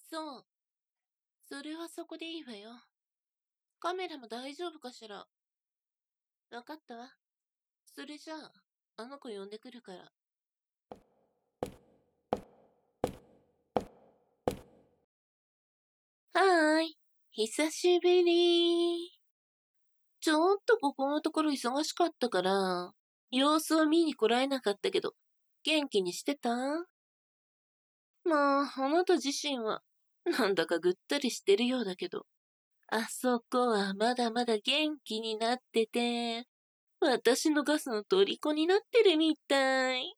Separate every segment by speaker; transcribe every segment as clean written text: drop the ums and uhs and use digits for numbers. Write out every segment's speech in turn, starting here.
Speaker 1: そう。それはそこでいいわよ。カメラも大丈夫かしら。わかったわ。それじゃあ、あの子呼んでくるから。はーい。久しぶり。ちょっとここのところ忙しかったから、様子を見に来られなかったけど、元気にしてた？まあ、あなた自身は、なんだかぐったりしてるようだけど、あそこはまだまだ元気になってて、私のガスの虜になってるみたい。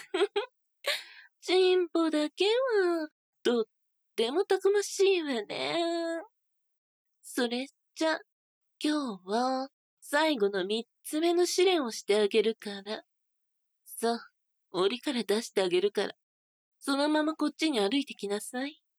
Speaker 1: 進歩だけは、とってもたくましいわね。それじゃ、今日は、最後の三つ目の試練をしてあげるから。さあ、檻から出してあげるから、そのままこっちに歩いてきなさい。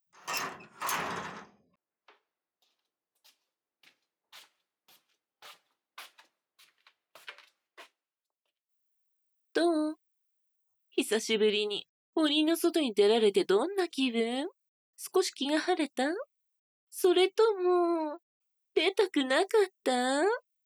Speaker 1: どう？久しぶりに、檻の外に出られてどんな気分？少し気が晴れた？それとも、出たくなかった？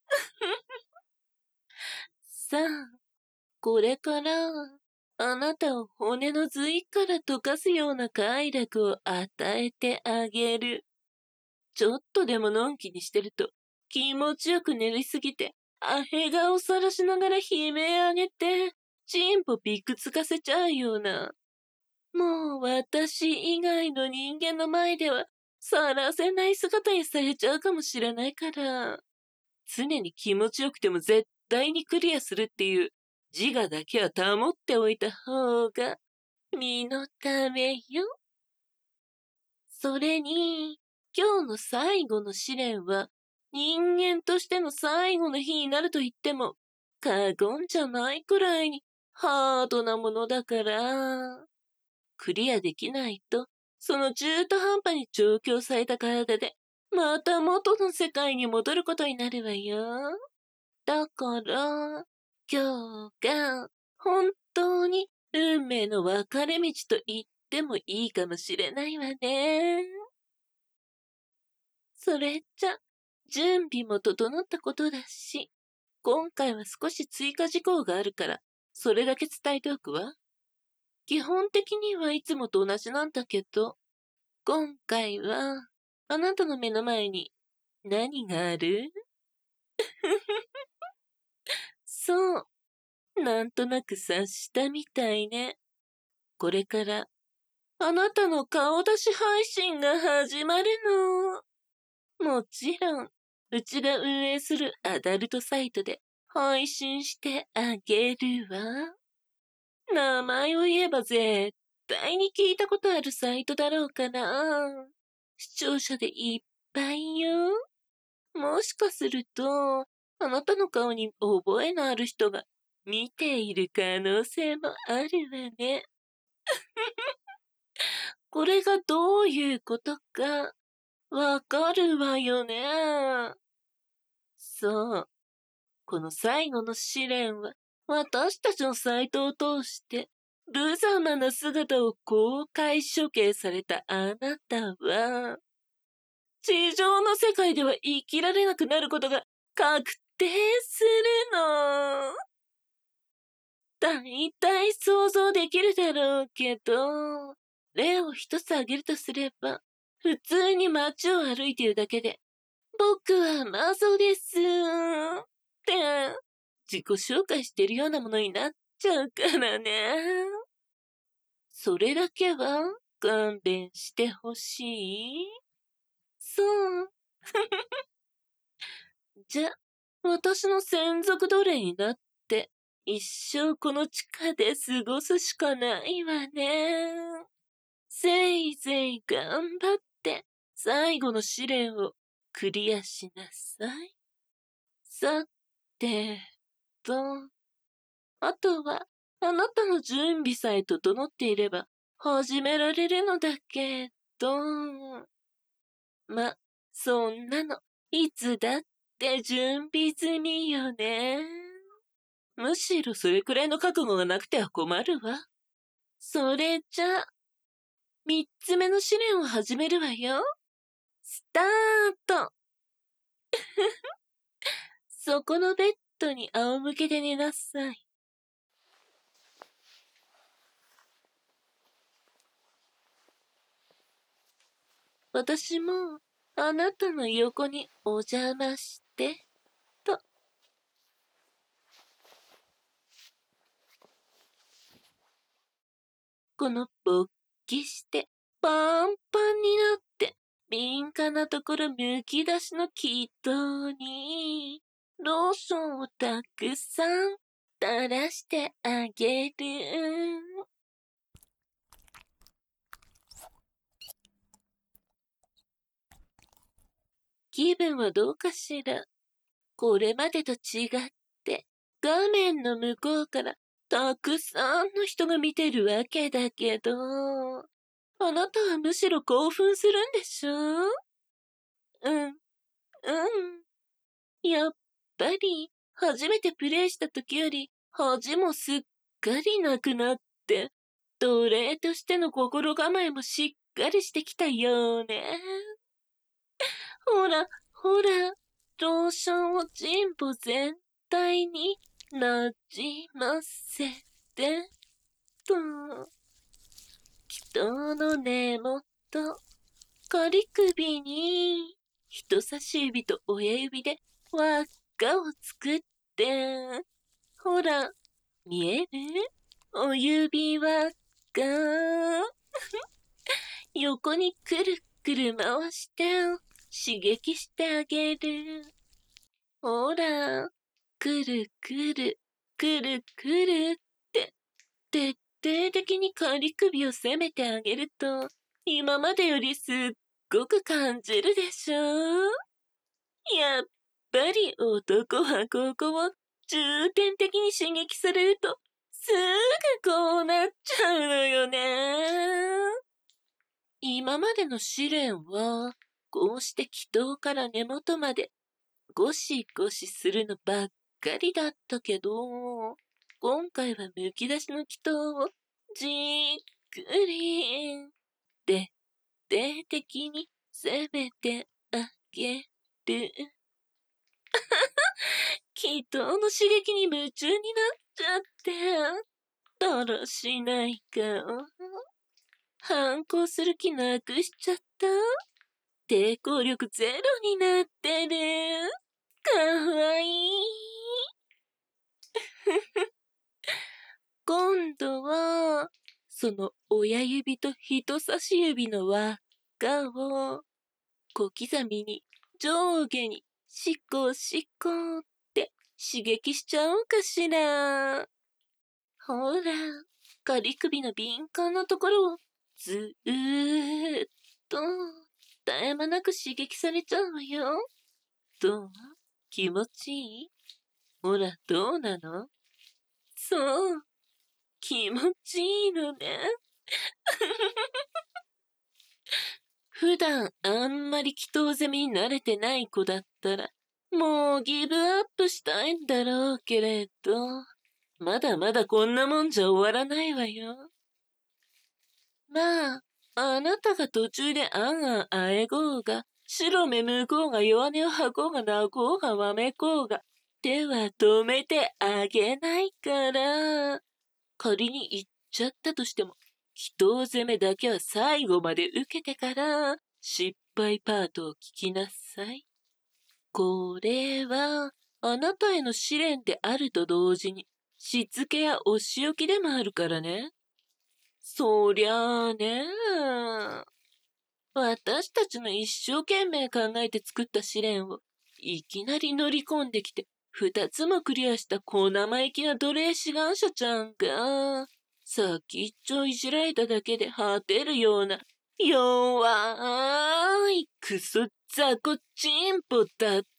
Speaker 1: さあ、これから、あなたを骨の髄から溶かすような快楽を与えてあげる。ちょっとでものんきにしてると、気持ちよく寝りすぎて、アヘ顔さらしながら悲鳴あげて、チンポピクつかせちゃうような。もう私以外の人間の前では、さらせない姿にされちゃうかもしれないから。常に気持ちよくても絶対にクリアするっていう自我だけは保っておいた方が身のためよ。それに、今日の最後の試練は人間としての最後の日になると言っても過言じゃないくらいにハードなものだから、クリアできないと、その中途半端に調教された体でまた元の世界に戻ることになるわよ。だから、今日が本当に運命の分かれ道と言ってもいいかもしれないわね。それじゃ、準備も整ったことだし、今回は少し追加事項があるから、それだけ伝えておくわ。基本的にはいつもと同じなんだけど、今回は、あなたの目の前に何がある？そう。なんとなく察したみたいね。これから、あなたの顔出し配信が始まるの。もちろん、うちが運営するアダルトサイトで配信してあげるわ。名前を言えば絶対に聞いたことあるサイトだろうかな。視聴者でいっぱいよ。もしかすると、あなたの顔に覚えのある人が見ている可能性もあるわね。これがどういうことか、わかるわよね。そう。この最後の試練は、私たちのサイトを通して、無様な姿を公開処刑されたあなたは、地上の世界では生きられなくなることが確定するの。大体想像できるだろうけど、例を一つ挙げるとすれば、普通に街を歩いているだけで、僕はマゾです。って、自己紹介してるようなものになっちゃうからね。それだけは勘弁してほしい？そう。じゃ、私の専属奴隷になって、一生この地下で過ごすしかないわね。せいぜい頑張って、最後の試練をクリアしなさい。さてと、あとは、あなたの準備さえ整っていれば、始められるのだけど、ま、そんなの、いつだって準備済みよね。むしろそれくらいの覚悟がなくては困るわ。それじゃ、 3つ目の試練を始めるわよ。スタート。そこのベッドに仰向けで寝なさい。私もあなたの横にお邪魔して、と。この勃起して、パンパンになって、敏感なところむき出しの気筒に、ローションをたくさん垂らしてあげる。気分はどうかしら。これまでと違って、画面の向こうからたくさんの人が見てるわけだけど、あなたはむしろ興奮するんでしょ？やっぱり、初めてプレイした時より、恥もすっかりなくなって、奴隷としての心構えもしっかりしてきたよね。ほら、ほら、ローションを人母全体になじませて、と、人の根元、仮首に、人差し指と親指で輪っかを作って、ほら、見える？お指輪っか。横にくるくる回して刺激してあげる。ほら、くるくる、くるくるって、徹底的に仮首を攻めてあげると、今までよりすっごく感じるでしょ？やっぱり男はここを重点的に刺激されると、すぐこうなっちゃうのよね。今までの試練は、こうして気筒から根元までゴシゴシするのばっかりだったけど、今回はむき出しの気筒をじっくり、徹底的に攻めてあげる。気筒の刺激に夢中になっちゃって、だらしない顔。反抗する気なくしちゃった。抵抗力ゼロになってる。かわいい。今度は、その親指と人差し指の輪っかを小刻みに上下にシコシコって刺激しちゃおうかしら。ほら、仮首の敏感なところをずーっと絶え間なく刺激されちゃうわよ。どう？気持ちいい？ほら、どうなの？そう、気持ちいいのね。普段あんまり祈祷攻めに慣れてない子だったら、もうギブアップしたいんだろうけれど、まだまだこんなもんじゃ終わらないわよ。まあ、あなたが途中であんあんあえごうが、白目向こうが弱音を吐こうが泣こうがわめこうが、手は止めてあげないから。仮に行っちゃったとしても、祈祷攻めだけは最後まで受けてから、失敗パートを聞きなさい。これは、あなたへの試練であると同時に、しつけやお仕置きでもあるからね。そりゃあね。私たちの一生懸命考えて作った試練を、いきなり乗り込んできて、二つもクリアした小生意気な奴隷志願者ちゃんが、先っちょいじられただけで果てるような、弱いクソ雑魚チンポだった。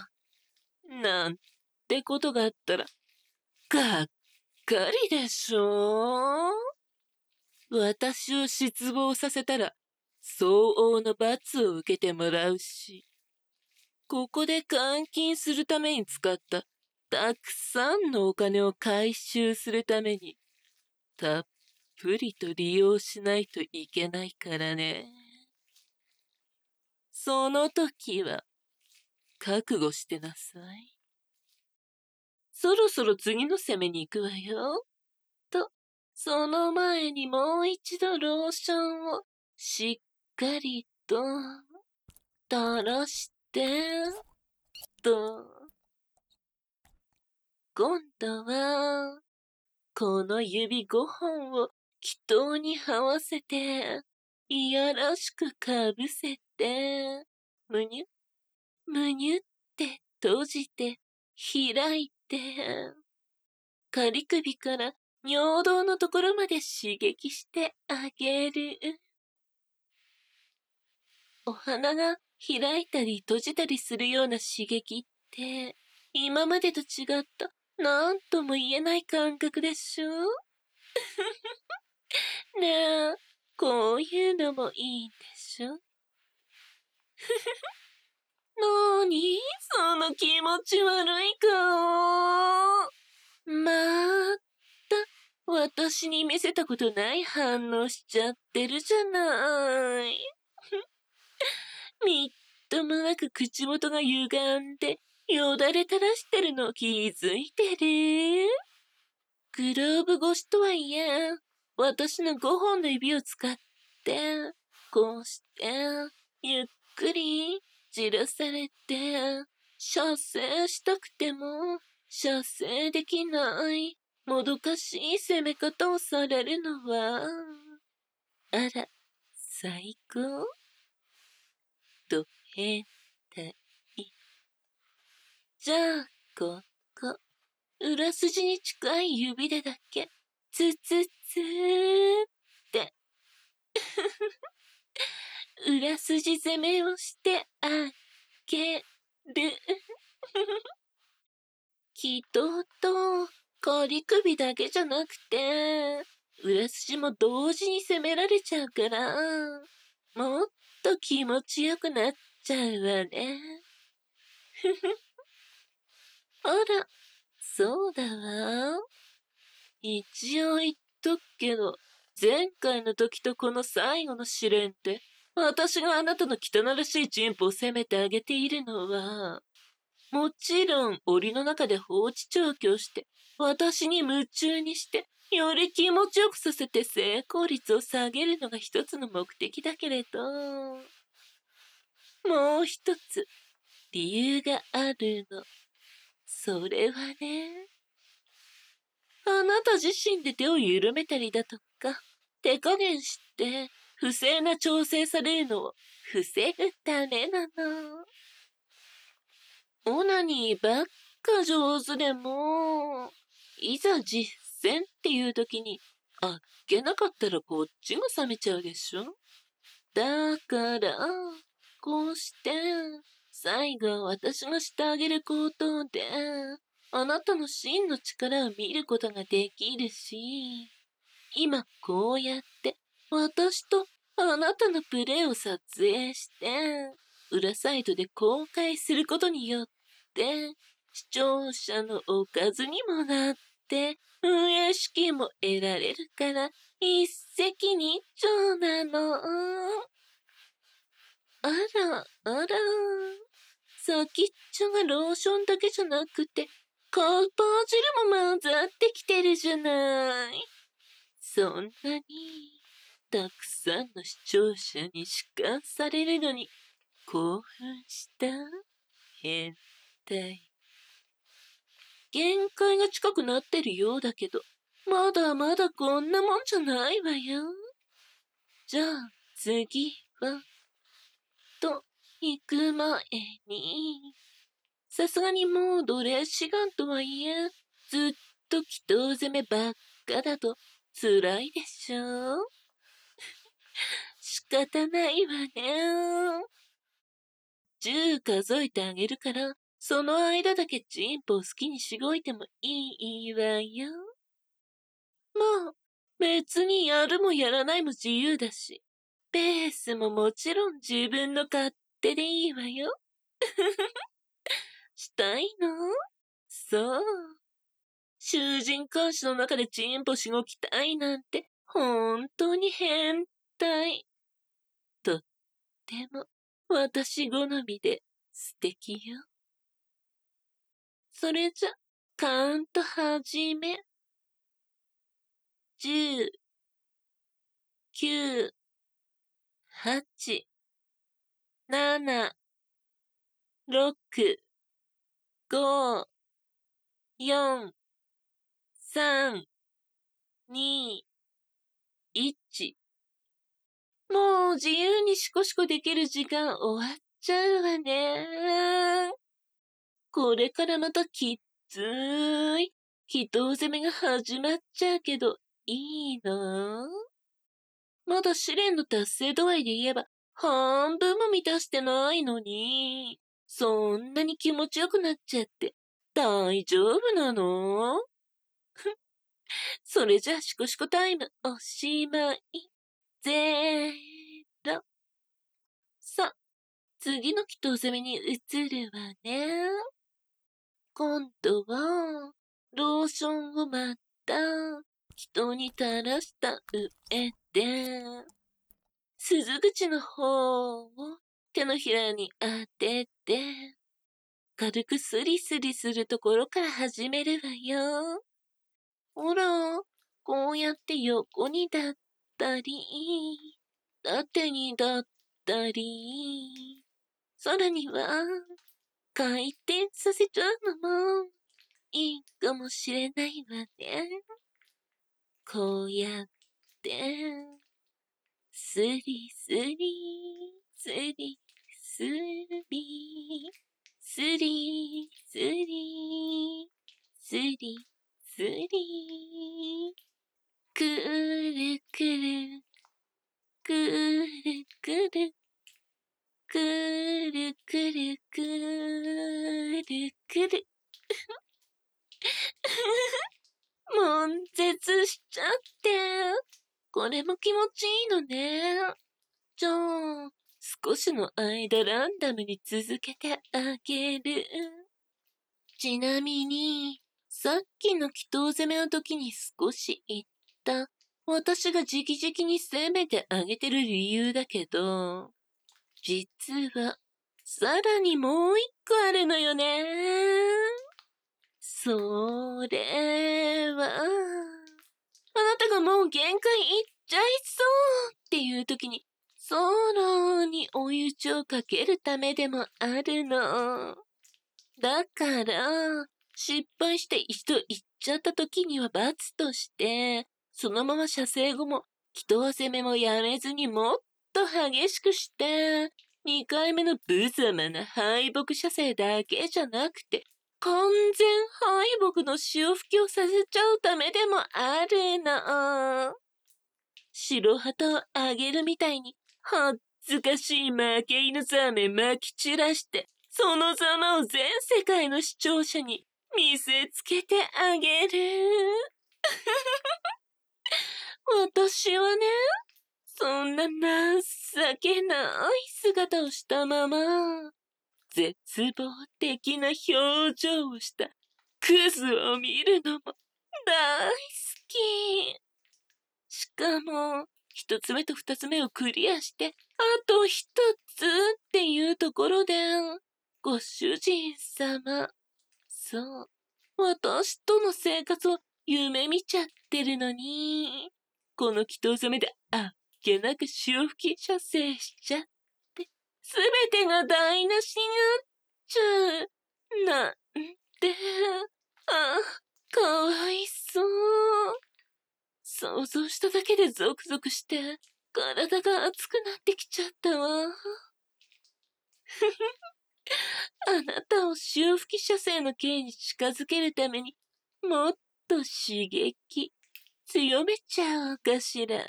Speaker 1: なんてことがあったら、がっかりでしょ？私を失望させたら、相応の罰を受けてもらうし、ここで監禁するために使ったたくさんのお金を回収するために、たっぷりと利用しないといけないからね。その時は、覚悟してなさい。そろそろ次の攻めに行くわよ。と、その前にもう一度ローションをしっかりと垂らして、と、今度は、この指5本を祈祷に合わせて、いやらしくかぶせて、むにゅ、むにゅって閉じて、開いて、仮首から尿道のところまで刺激してあげる。お花が開いたり閉じたりするような刺激って、今までと違ったなんとも言えない感覚でしょねえ、こういうのもいいでしょなーにその気持ち悪い顔。また、私に見せたことない反応しちゃってるじゃない。みっともなく口元が歪んで、よだれ垂らしてるの気づいてる？グローブ越しとはいえ、私の5本の指を使って、こうして、ゆっくり、じらされて、射精したくても、射精できない、もどかしい攻め方をされるのは、あら、最高？と変態。じゃあ、ここ、裏筋に近い指でだけ、つつつーって、裏筋攻めをしてあげる。祈祷と、仮首だけじゃなくて、裏筋も同時に攻められちゃうから、もっと気持ちよくなっちゃうわね。あら、そうだわ。一応言っとくけど、前回の時とこの最後の試練って、私があなたの汚らしいチンポを責めてあげているのは、もちろん檻の中で放置調教して、私に夢中にして、より気持ちよくさせて成功率を下げるのが一つの目的だけれど、もう一つ理由があるの。それはね、あなた自身で手を緩めたりだとか、手加減して不正な調整されるのを防ぐためなの。オナニーばっか上手でも、いざ実践っていう時に、あっけなかったらこっちが冷めちゃうでしょ？だから、こうして、最後は私がしてあげることで、あなたの真の力を見ることができるし、今こうやって私とあなたのプレイを撮影して、裏サイトで公開することによって、視聴者のおかずにもなって、運営資金も得られるから、一石二鳥なの。あら、あら。先っちょがローションだけじゃなくて、カウパー汁も混ざってきてるじゃない。そんなに、たくさんの視聴者に弛緩されるのに、興奮した変態。限界が近くなってるようだけど、まだまだこんなもんじゃないわよ。じゃあ、次は、と、行く前に、さすがにもうドレッシガンとはいえ、ずっと祈祷攻めばっかだと辛いでしょ？仕方ないわね。10数えてあげるから、その間だけチンポを好きにしごいてもいいわよ。まあ、別にやるもやらないも自由だし、ペースももちろん自分の勝手でいいわよ。したいの？そう。囚人監視の中でチンポしごきたいなんて、 本当に変態。とっても私好みで素敵よ。それじゃ、カウント始め。10、9、8、7、6、5、4、3、2、1。もう自由にシコシコできる時間終わっちゃうわね。これからまたきっつい祈祷攻めが始まっちゃうけど、いいの？まだ試練の達成度合いで言えば、半分も満たしてないのに、そんなに気持ちよくなっちゃって、大丈夫なの？それじゃあシコシコタイムおしまい。0。さ、次の祈祷攻めに移るわね。今度は、ローションをまた、祈祷に垂らした上で、鈴口の方を手のひらに当てて、軽くスリスリするところから始めるわよ。ほら、こうやって横にだったり、縦にだったり、さらには、回転させちゃうのもいいかもしれないわね。こうやって、スリスリ、スリスリ、スリスリ、スリスリ、くるくる、くるくる、くるくるくるくる。悶絶しちゃって。これも気持ちいいのね。じゃあ、少しの間ランダムに続けてあげる。ちなみに、さっきの祈祷攻めの時に少し言った、私が直々に攻めてあげてる理由だけど、実は、さらにもう一個あるのよね。それは、あなたがもう限界いっちゃいそうっていう時に、空に追い打ちをかけるためでもあるの。だから、失敗して一度行っちゃった時には罰として、そのまま射精後も、祈祷攻めもやめずにもっと激しくして、2回目の無様な敗北射精だけじゃなくて、完全敗北の潮吹きをさせちゃうためでもあるの。白旗をあげるみたいに、恥ずかしい負け犬ザーメン撒き散らして、そのざまを全世界の視聴者に見せつけてあげる。私はね、そんな情けない姿をしたまま、絶望的な表情をしたクズを見るのも大好き。しかも、一つ目と二つ目をクリアして、あと一つっていうところで、ご主人様。そう。私との生活を夢見ちゃってるのに、この祈祷攻めであっけなく潮吹き射精しちゃって、すべてが台無しになっちゃう。なんて、あ、かわいそう。想像しただけでゾクゾクして、体が熱くなってきちゃったわ。あなたを潮吹き射精の刑に近づけるためにもっと刺激強めちゃおうかしら。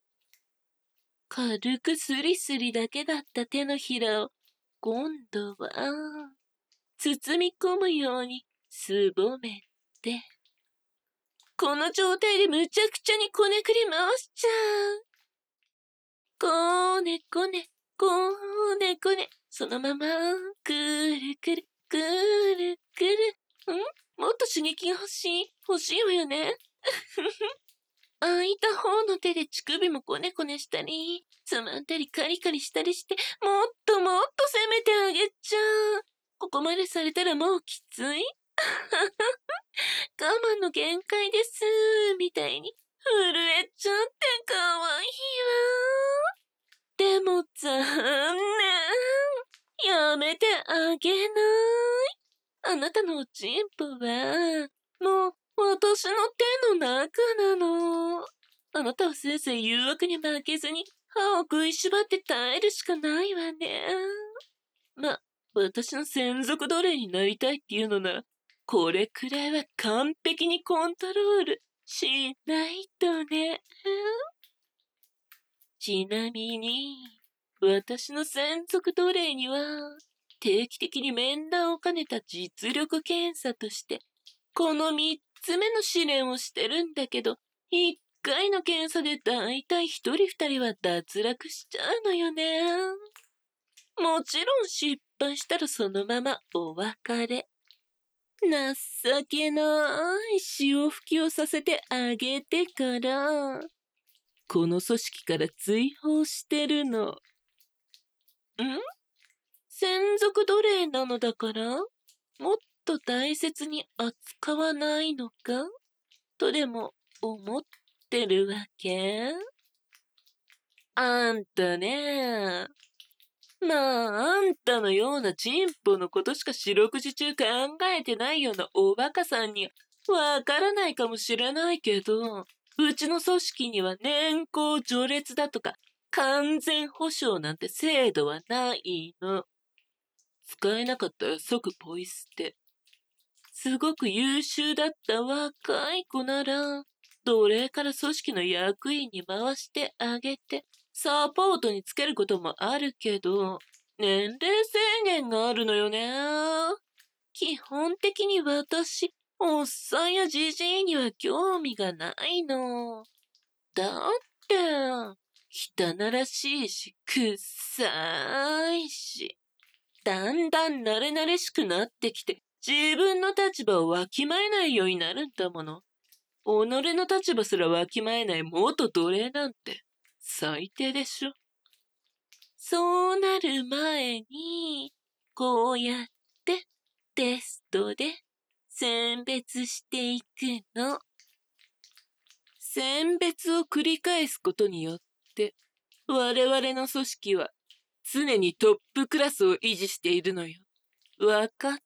Speaker 1: 軽くスリスリだけだった手のひらを今度は包み込むようにすぼめて、この状態でむちゃくちゃにこねくり回しちゃう。こねこね、こねこね、そのまま、くるくる、くるくる。もっと刺激が欲しいわよね。 空いた方の手で乳首もこねこねしたり、つまんだりカリカリしたりして、もっともっと攻めてあげちゃう。ここまでされたらもうきつい我慢の限界です、みたいに震えちゃってかわいいわ。でも残念。やめてあげない。あなたのおちんぽは、もう私の手の中なの。あなたはせいぜい誘惑に負けずに歯を食いしばって耐えるしかないわね。ま、私の専属奴隷になりたいっていうのなら、これくらいは完璧にコントロールしないとね。ちなみに、私の専属奴隷には、定期的に面談を兼ねた実力検査として、この3つ目の試練をしてるんだけど、1回の検査でだいたい1人2人は脱落しちゃうのよね。もちろん失敗したらそのままお別れ。情けない潮吹きをさせてあげてから、この組織から追放してるの。ん？専属奴隷なのだから、もっと大切に扱わないのかとでも思ってるわけ？あんたね。まあ、あんたのようなチンポのことしか四六時中考えてないようなおバカさんにはわからないかもしれないけど、うちの組織には年功序列だとか完全保証なんて制度はないの。使えなかったら即ポイ捨て。すごく優秀だった若い子なら、奴隷から組織の役員に回してあげて、サポートにつけることもあるけど、年齢制限があるのよね。基本的に私、おっさんやじじいには興味がないの。だって、汚らしいし、くっさいし。だんだん慣れ慣れしくなってきて、自分の立場をわきまえないようになるんだもの。己の立場すらわきまえない元奴隷なんて、最低でしょ。そうなる前に、こうやってテストで選別していくの。選別を繰り返すことによって、我々の組織は常にトップクラスを維持しているのよ。わかった？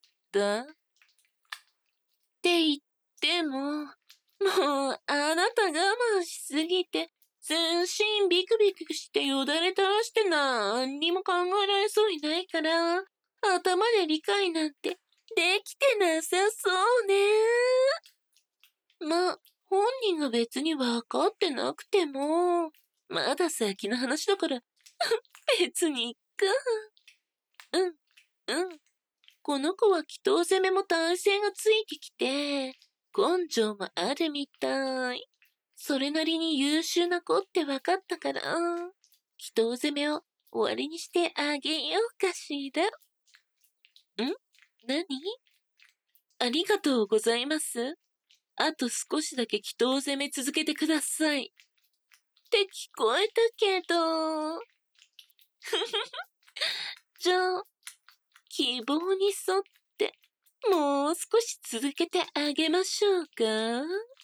Speaker 1: って言っても、もうあなた我慢しすぎて、全身ビクビクしてよだれ垂らしてなんにも考えられそうにないから、頭で理解なんてできてなさそうね。ま、本人が別に分かってなくても、まだ先の話だから、別にいっか。うん、うん。この子は祈祷攻めも耐性がついてきて、根性もあるみたい。それなりに優秀な子って分かったから、祈祷攻めを終わりにしてあげようかしら。何？ありがとうございます。あと少しだけ祈祷攻め続けてください。って聞こえたけど。じゃあ、希望に沿って、もう少し続けてあげましょうか。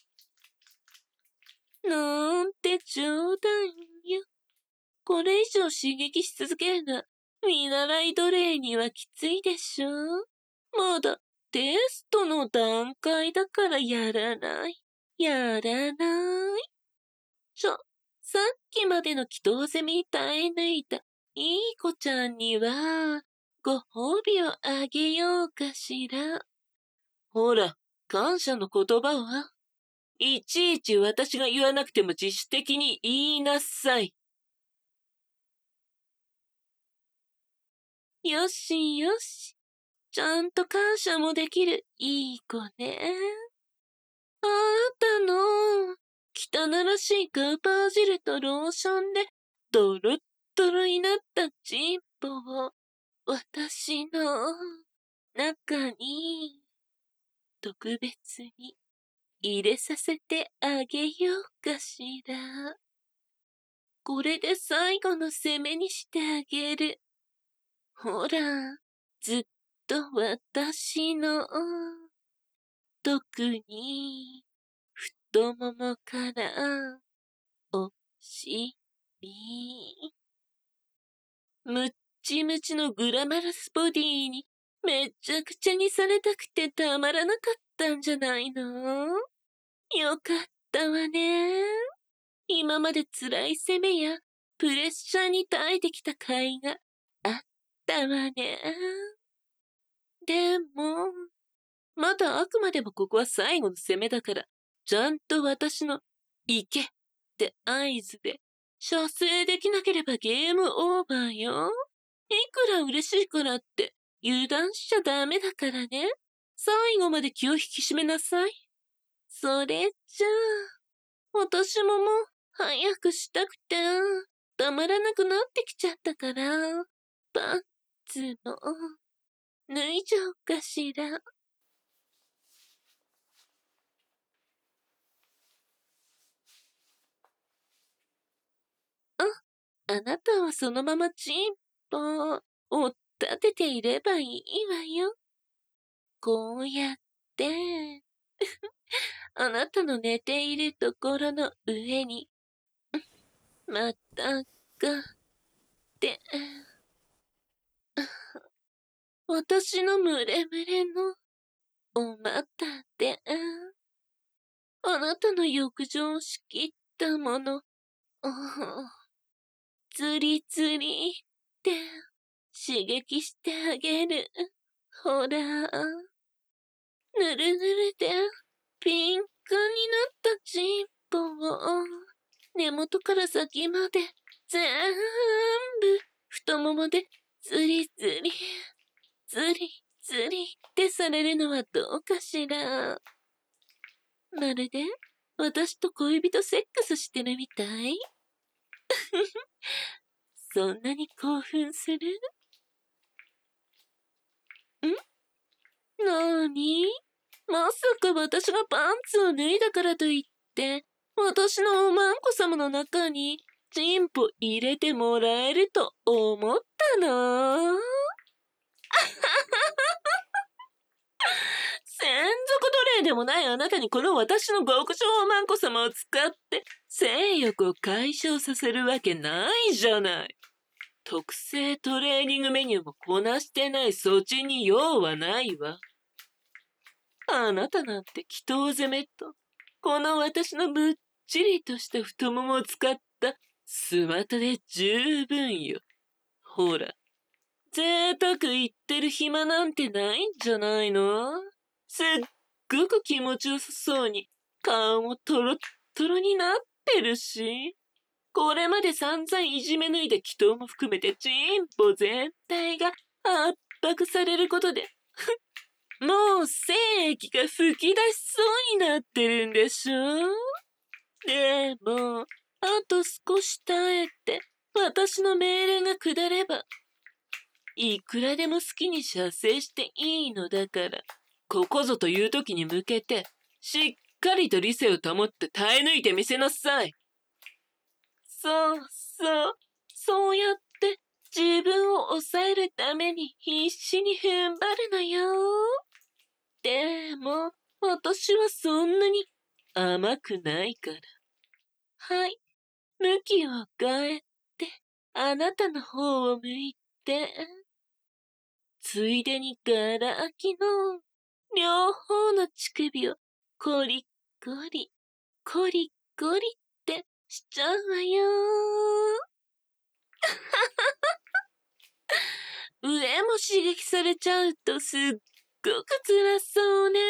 Speaker 1: なんて冗談よ。これ以上刺激し続けるのは、見習い奴隷にはきついでしょ。まだテストの段階だからやらない。やらない。さっきまでの祈祷攻めに耐え抜いたいい子ちゃんには、ご褒美をあげようかしら。ほら、感謝の言葉は？いちいち私が言わなくても自主的に言いなさい。よしよし。ちゃんと感謝もできるいい子ね。あなたの汚らしいカウパージルとローションでドロッドロになったチンポを私の中に特別に入れさせてあげようかしら。これで最後の攻めにしてあげる。ほら、ずっと私の、特に、太ももから、お尻。むっちむちのグラマラスボディに、めちゃくちゃにされたくてたまらなかったんじゃないの？よかったわね。今まで辛い攻めやプレッシャーに耐えてきた甲斐があったわね。でも、まだあくまでもここは最後の攻めだから、ちゃんと私の行けって合図で射精できなければゲームオーバーよ。いくら嬉しいからって油断しちゃダメだからね。最後まで気を引き締めなさい。それじゃあ、私ももう早くしたくて、たまらなくなってきちゃったから、パンツも脱いじゃおうかしら。あなたはそのままチンポを立てていればいいわよ。こうやって、あなたの寝ているところの上に、またがって、私のムレムレのお股で、あなたの浴場を仕切ったもの、ズリズリって刺激してあげる。ほら、ぬるぬるでピンクになったチンポを根元から先まで全部太ももでズリズリ、ズリズリってされるのはどうかしら。まるで私と恋人セックスしてるみたい。そんなに興奮する？なーに？まさか私がパンツを脱いだからといって、私のおまんこ様の中にチンポ入れてもらえると思ったの？専属奴隷でもないあなたにこの私の極上おまんこ様を使って性欲を解消させるわけないじゃない。特製トレーニングメニューもこなしてないそっちに用はないわ。あなたなんて祈祷攻めと、この私のぶっちりとした太ももを使ったスマトで十分よ。ほら、贅沢言ってる暇なんてないんじゃないの？すっごく気持ちよさそうに顔もトロットロになってるし、これまで散々いじめ抜いた祈祷も含めてチンポ全体が圧迫されることで、もう精液が吹き出しそうになってるんでしょ？でも、あと少し耐えて、私の命令が下れば、いくらでも好きに射精していいのだから、ここぞという時に向けて、しっかりと理性を保って耐え抜いてみせなさい。そうそう、そうやって自分を抑えるために必死に踏ん張るのよ。でも、私はそんなに甘くないから。はい、向きを変えて、あなたの方を向いて、ついでにガラ空きの両方の乳首をコリコリ、コリコリってしちゃうわよ。上も刺激されちゃうとすっごく辛そうね。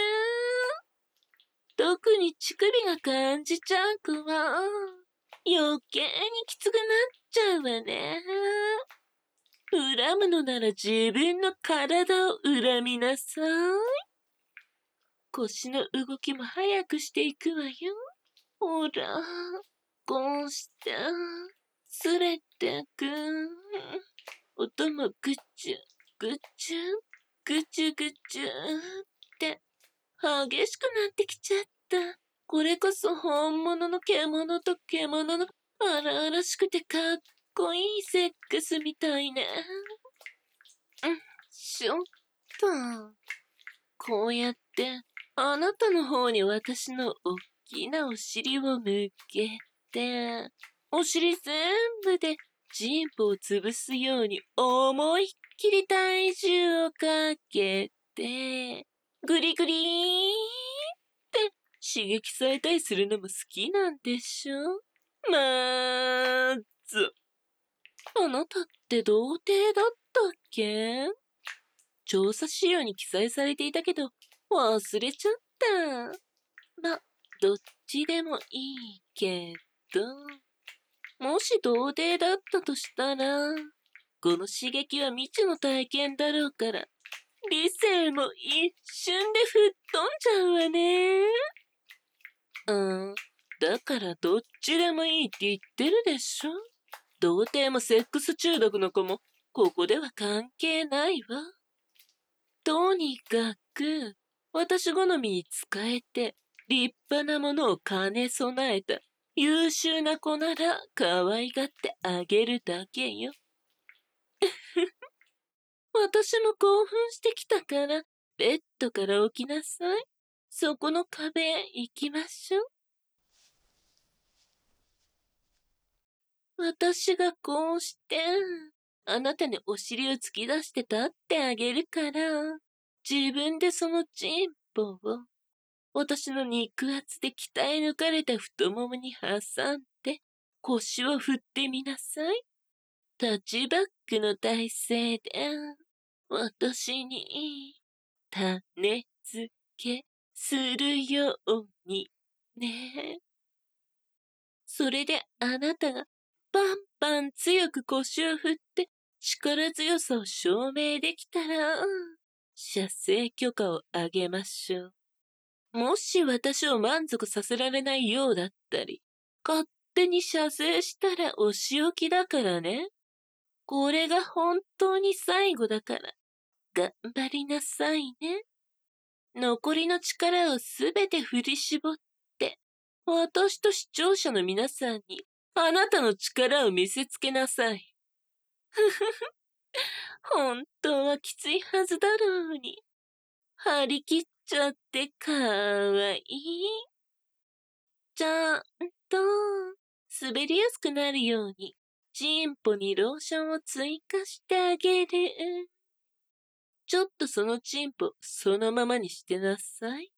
Speaker 1: 特に乳首が感じちゃう子は余計にきつくなっちゃうわね。恨むのなら自分の体を恨みなさい。腰の動きも早くしていくわよ。ほら、こうして、すれてく。音もぐちゅ、ぐちゅ、ぐちゅぐちゅって激しくなってきちゃった。 これこそ本物の獣と獣の荒々しくてかっこいいセックスみたいね。ちょっと、こうやってあなたの方に私のおっきなお尻を向けて、お尻全部でジンポを潰すように思いっきり体重をかけて、グリグリーンって刺激されたりするのも好きなんでしょ？まず、あなたって童貞だったっけ？調査資料に記載されていたけど、忘れちゃった。ま、どっちでもいいけど、もし童貞だったとしたら、この刺激は未知の体験だろうから、理性も一瞬で吹っ飛んじゃうわね。だからどっちでもいいって言ってるでしょ。童貞もセックス中毒の子も、ここでは関係ないわ。とにかく、私好みに使えて、立派なものを兼ね備えた優秀な子なら可愛がってあげるだけよ。私も興奮してきたから、ベッドから起きなさい。そこの壁へ行きましょう。私がこうして、あなたにお尻を突き出して立ってあげるから、自分でそのチンポを、私の肉厚で鍛え抜かれた太ももに挟んで、腰を振ってみなさい。タッチバックの体勢で、私に、種付けするように、ね。それであなたがパンパン強く腰を振って力強さを証明できたら、射精許可をあげましょう。もし私を満足させられないようだったり、勝手に射精したらお仕置きだからね。これが本当に最後だから、頑張りなさいね。残りの力をすべて振り絞って、私と視聴者の皆さんに、あなたの力を見せつけなさい。ふふふ。本当はきついはずだろうに。張り切っちゃってかわいい。ちゃんと、滑りやすくなるように、チンポにローションを追加してあげる。ちょっとそのチンポ、そのままにしてなさい。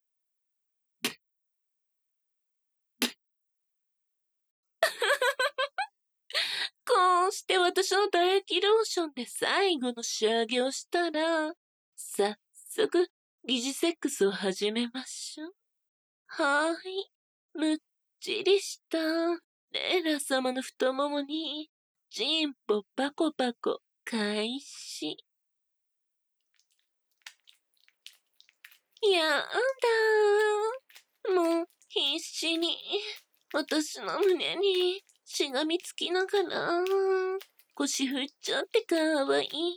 Speaker 1: こうして私の唾液ローションで最後の仕上げをしたら、早速、疑似セックスを始めましょう。はーい。むっちりした、レイラ様の太ももに、チンポパコパコ、開始。やだー。もう、必死に、私の胸に、しがみつきながら、腰振っちゃってかわいい。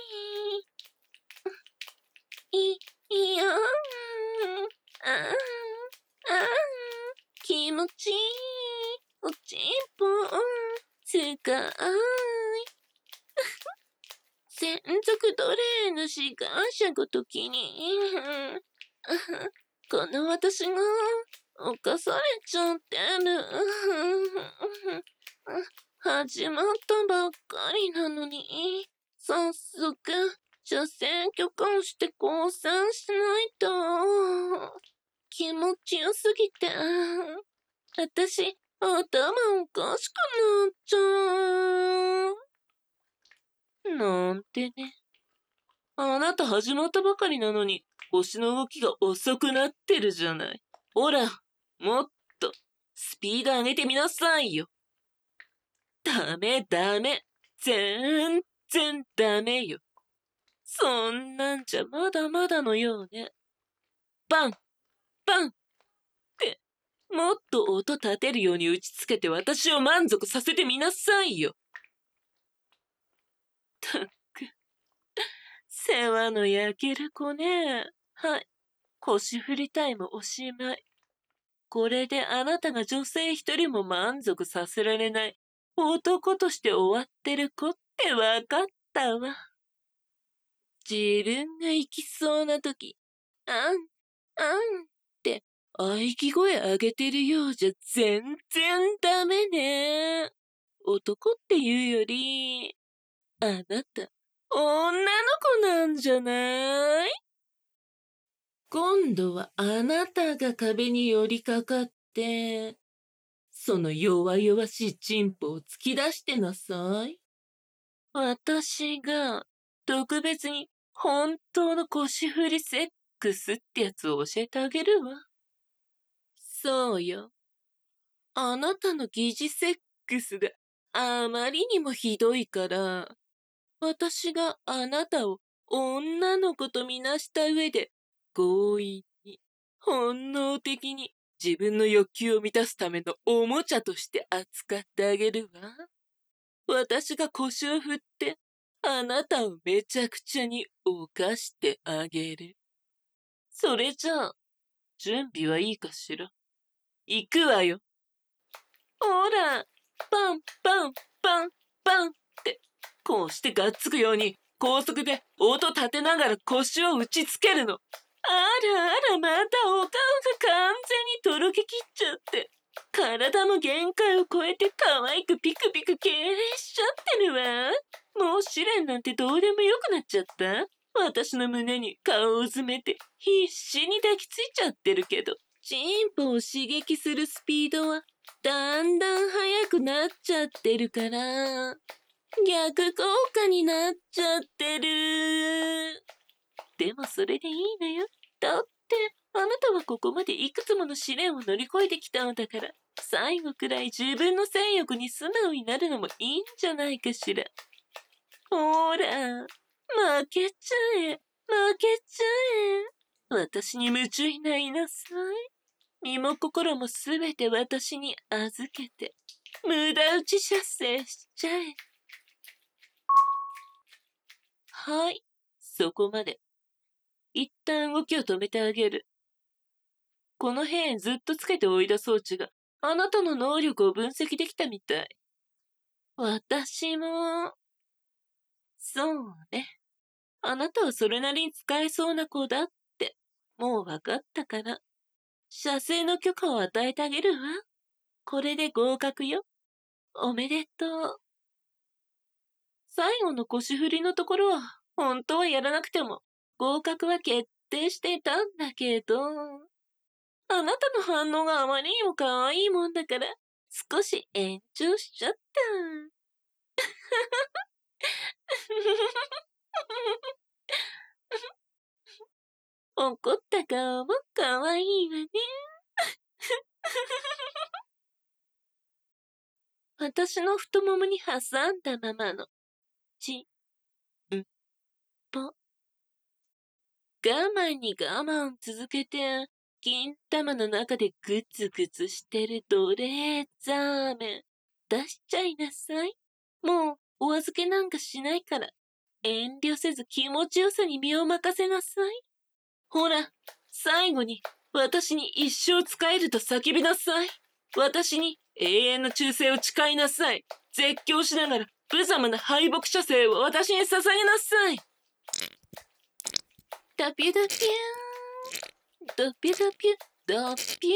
Speaker 1: いやー。あー。あー。気持ちいい。おちんぽ、すかーい。専属奴隷の志願者ごときに、この私が犯されちゃってる。始まったばっかりなのに、早速、射精許可をして降参しないと。気持ちよすぎて、私、頭おかしくなっちゃう。なんてね。あなた始まったばかりなのに、腰の動きが遅くなってるじゃない。ほら、もっと、スピード上げてみなさいよ。ダメダメ。全然ダメよ。そんなんじゃまだまだのようね。バンバンって、もっと音立てるように打ちつけて私を満足させてみなさいよ。たく、世話の焼ける子ね。はい、腰振りタイムおしまい。 これであなたが女性一人も満足させられない男として終わってる子ってわかったわ。自分が行きそうな時、あん、あんって喘ぎ声上げてるようじゃ全然ダメね。男っていうより、あなた、女の子なんじゃない？今度はあなたが壁に寄りかかって、その弱々しいチンポを突き出してなさい。私が特別に本当の腰振りセックスってやつを教えてあげるわ。そうよ。あなたの疑似セックスがあまりにもひどいから、私があなたを女の子とみなした上で、強引に、本能的に自分の欲求を満たすためのおもちゃとして扱ってあげるわ。私が腰を振って、あなたをめちゃくちゃに犯してあげる。それじゃあ、準備はいいかしら。行くわよ。ほら、パンパンパンパンって、こうしてがっつくように高速で音立てながら腰を打ちつけるの。あらあら、またお顔が完全にとろけきっちゃって、体も限界を超えて可愛くピクピク敬礼しちゃってるわ。もう試練なんてどうでもよくなっちゃった。私の胸に顔を詰めて必死に抱きついちゃってるけど、チンポを刺激するスピードはだんだん速くなっちゃってるから、逆効果になっちゃってる。でもそれでいいのよ。だって、あなたはここまでいくつもの試練を乗り越えてきたのだから、最後くらい自分の性欲に素直になるのもいいんじゃないかしら。ほら、負けちゃえ、負けちゃえ。私に夢中になりなさい。身も心もすべて私に預けて、無駄打ち射精しちゃえ。はい、そこまで。一旦動きを止めてあげる。この辺ずっとつけておいた装置があなたの能力を分析できたみたい。私も、そうね。あなたはそれなりに使えそうな子だって、もう分かったから。射精の許可を与えてあげるわ。これで合格よ。おめでとう。最後の腰振りのところは、本当はやらなくても、合格は決定していたんだけど、あなたの反応があまりにも可愛いもんだから、少し延長しちゃった。怒った顔も可愛いわね。私の太ももに挟んだままの、ち、ん、ぽ。我慢に我慢続けて、金玉の中でグツグツしてる奴隷ザーメン。出しちゃいなさい。もうお預けなんかしないから。遠慮せず気持ちよさに身を任せなさい。ほら、最後に私に一生使えると叫びなさい。私に永遠の忠誠を誓いなさい。絶叫しながら無様な敗北射精を私に捧げなさい。ドピュドピューン。ドピュドピュ、ドピューン。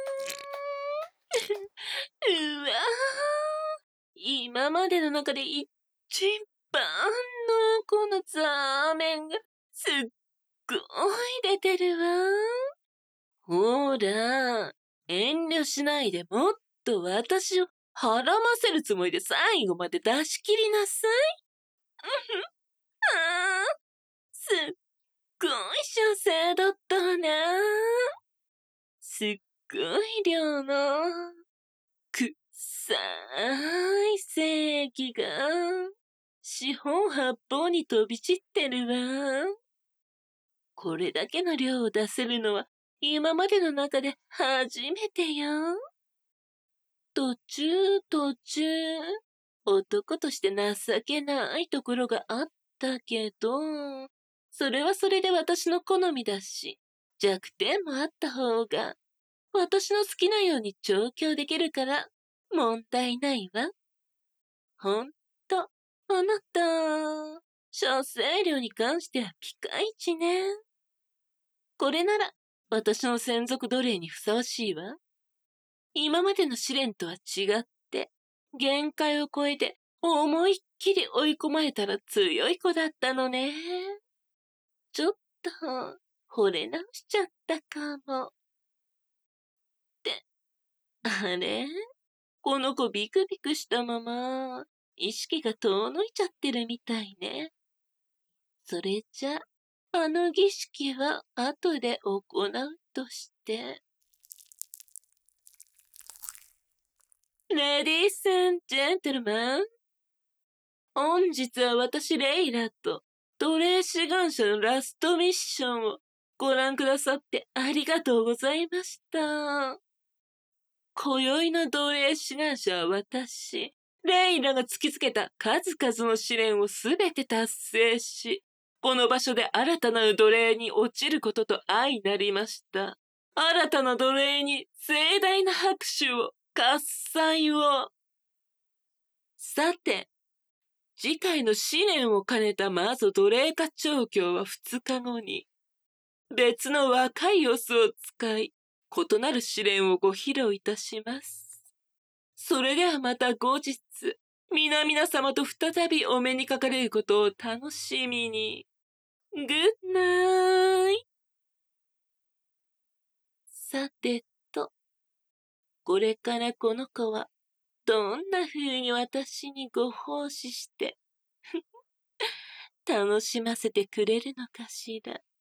Speaker 1: うわー。今までの中で一番濃厚なザーメンがすっごい出てるわ。ほら、遠慮しないでもっと私をはらませるつもりで最後まで出し切りなさい。あー、すっごい射精だったわね。すっごい量のくっさーい精液が四方八方に飛び散ってるわ。これだけの量を出せるのは今までの中で初めてよ。途中、男として情けないところがあったけど、それはそれで私の好みだし、弱点もあった方が私の好きなように調教できるから問題ないわ。ほんと、あなた、射精量に関してはピカイチね。これなら私の専属奴隷にふさわしいわ。今までの試練とは違って、限界を超えて思いっきり追い込まれたら強い子だったのね。ちょっと、惚れ直しちゃったかも。って、あれこの子ビクビクしたまま、意識が遠のいちゃってるみたいね。それじゃ、あの儀式は後で行うとして。レディース&ジェントルマン、本日は私レイラと奴隷志願者のラストミッションをご覧くださってありがとうございました。今宵の奴隷志願者は私、レイラが突きつけた数々の試練をすべて達成し、この場所で新たなる奴隷に落ちることと相なりました。新たな奴隷に盛大な拍手を、喝采を。さて、次回の試練を兼ねた魔女奴隷化調教は2日後に、別の若いオスを使い、異なる試練をご披露いたします。それではまた後日、皆々様と再びお目にかかれることを楽しみに。グッナイ。さてと、これからこの子は、どんな風に私にご奉仕して、楽しませてくれるのかしら。